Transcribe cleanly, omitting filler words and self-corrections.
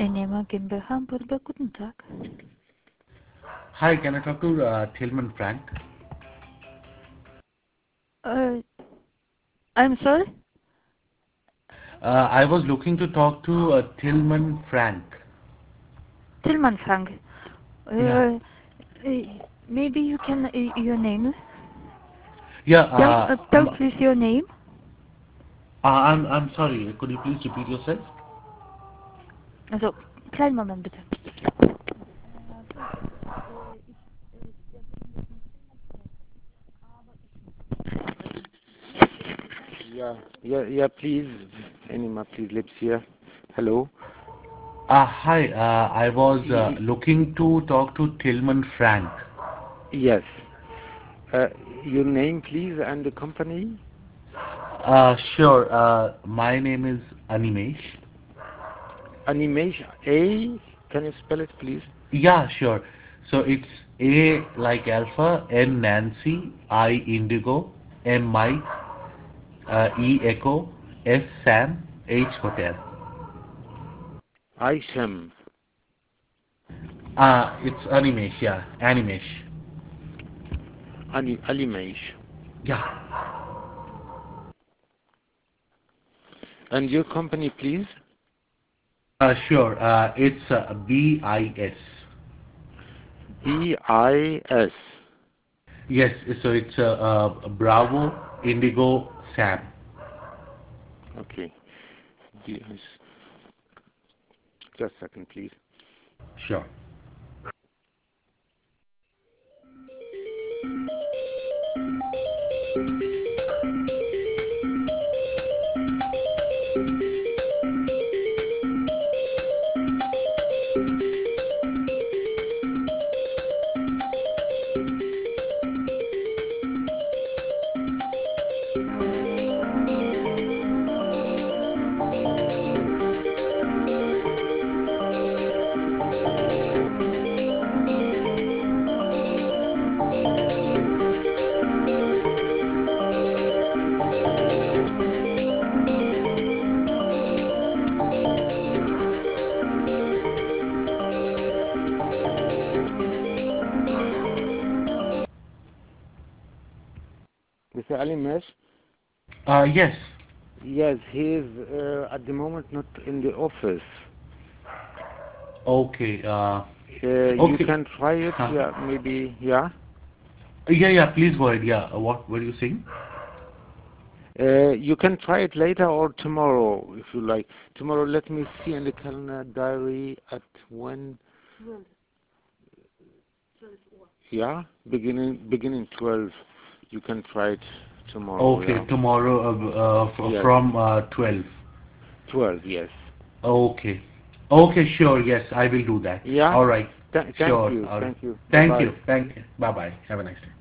Enema GmbH Hamburg, guten Tag. Hi, can I talk to Tillman Frank? Uh, I'm sorry? I was looking to talk to Tillman Frank. Tillman Frank. Yeah. Uh, maybe you can, your name? Yeah, Tell please your name. I'm sorry. Could you please repeat yourself? Also, kleinen Moment bitte. Yeah, please. Enema, please, let's hear. Hello. Hi, I was looking to talk to Tillman Frank. Yes. Uh, your name, please, and the company? Sure. My name is Animesh. Animation. A. Can you spell it, please? Yeah, sure. So it's A like Alpha, N Nancy, I Indigo, M Mike, E Echo, S Sam, H Hotel. Aisham. It's Animesh, yeah, Animesh. Alimesh. Yeah, And your company, please? sure. It's BIS. BIS. Yes, so it's Bravo Indigo Sam. Okay. BIS. Just a second, please. Sure. Mr. Alimesh? Yes. Yes, he is at the moment not in the office. Okay. You Okay. can try it, Huh. yeah, maybe, yeah. Yeah. Please go ahead. Yeah. What were you saying? You can try it later or tomorrow, if you like. Tomorrow, let me see in the calendar diary at when. Yeah, beginning 12. You can try it tomorrow. Okay. Yeah. Tomorrow Yes. from 12. 12. Yes. Okay. Okay. Sure. Yes, I will do that. Yeah. All right. Thank Sure. you. All right. Thank you. Bye Thank bye. you. Thank you. Bye bye. Have a nice day.